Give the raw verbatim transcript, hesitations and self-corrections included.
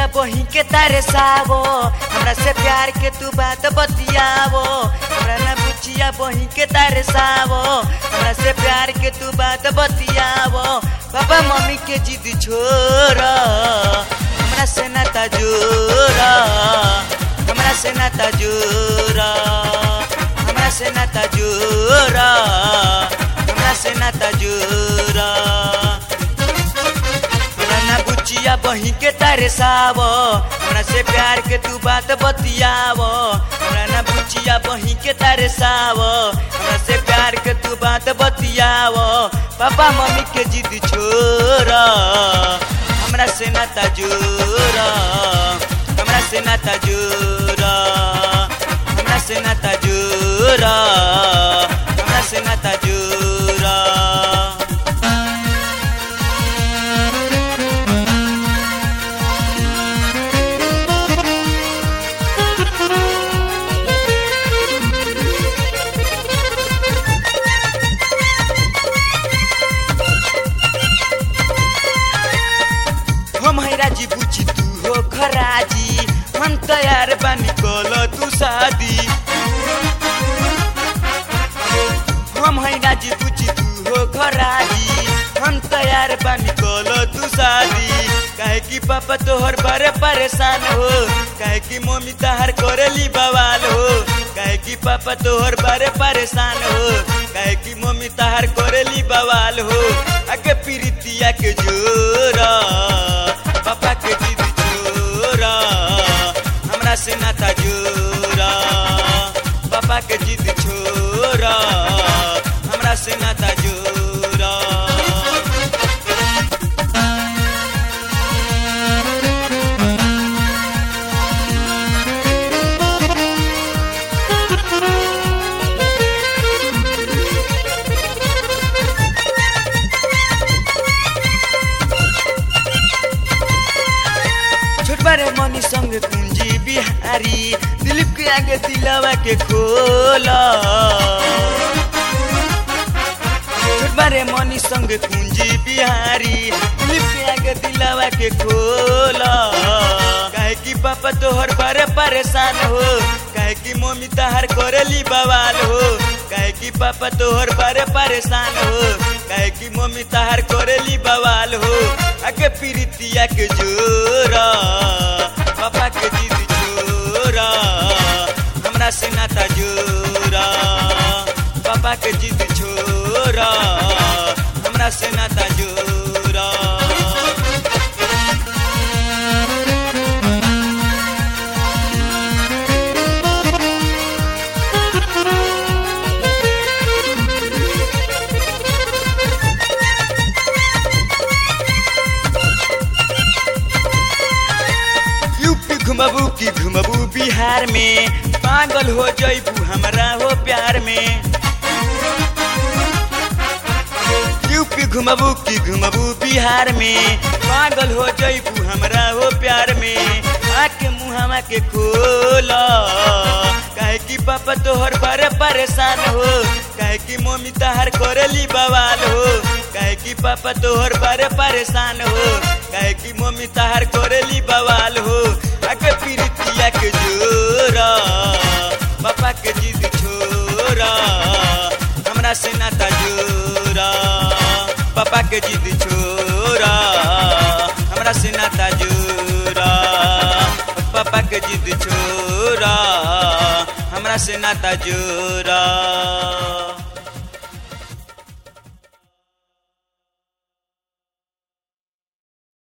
बुचिया बही के तारे सावो हमरा से प्यार के तू बात बतियावो हमरा ना बुचिया बही के तारे सावो हमरा से प्यार के तू बात बतियावो पापा मम्मी के जिद छोड़ हमरा से नाता जोड़ हमरा से नाता जोड़ हमरा से नाता जोड़ हमरा से नाता जोड़ ना बुचिया बही के तारे सावो हमरा से प्यार के तू बात बतियावो हमरा ना बुचिया बही के तारे सावो हमरा से प्यार के तू बात बतियावो पापा मम्मी के जिद छोड़ हमरा से नाता जोड़ हमरा से नाता जोड़ हमरा से नाता जोड़ हमरा से नाता जोड़ हम है राजी बुची तू हो खराजी हम तैयार बानी कल तू शादी हम है राजी बुची तू हो खराजी हम तैयार बानी कल तू शादी काहे कि पापा तोहर बड़े परेशान हो काहे कि मम्मी तहार करेली बवाल हो काहे कि पापा तोहर बड़े परेशान हो काहे कि मम्मी तहार करेली बवाल हो आगे प्रीतिया के जोरा पापा के जिद छोड़ा हमरा से नाता जोड़ा पापा के जिद छोड़ा हमरा से नाता जोड़ा बड़े मनी संग कुंजी बिहारी दिलीप के आगे दिलावा के खोला बड़े मनी संग कुंजी बिहारी दिलीप के आगे दिलावा के खोला काहे कि पापा तोहर बड़े परेशान हो काहे कि मम्मी तहार करेली बवाल हो काहे कि पापा तोहर बड़े परेशान हो काहे कि मम्मी तहार करेली बवाल हो आगे प्रीतिया के जोड़ा पापा के जिद छोड़ा हमरा से नाता जोड़ा पापा के जिद छोड़ा हमरा से नाता जोड़ा घुमबू की घुमबू बिहार में पागल हो जइबू हमरा हो प्यार में यूपी घुमबू की घुमबू बिहार में पागल हो जइबू हमरा हो प्यार में आके मुहावा के खोला काहे कि पापा तोहर बड़े परेशान हो काहे कि मम्मी तहार करेली बवाल हो काहे कि पापा तोहर बड़े परेशान हो काहे कि मम्मी तहार करेली बवाल हो आगे प्रीतिया के जोड़ा पापा के जिद छोड़ा हमरा से नाता जोड़ा पापा के जिद छोड़ा हमरा से नाता जोड़ा पापा के जिद छोड़ा हमरा से नाता जोड़ा।